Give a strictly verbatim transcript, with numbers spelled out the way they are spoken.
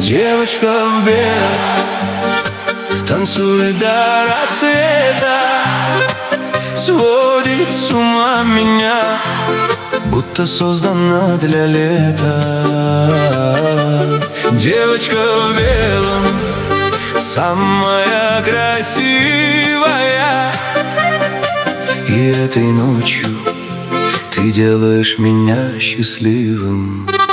Девочка в белом танцует до рассвета, сводит с ума меня, будто создана для лета. Девочка в белом самая красивая, и этой ночью ты делаешь меня счастливым.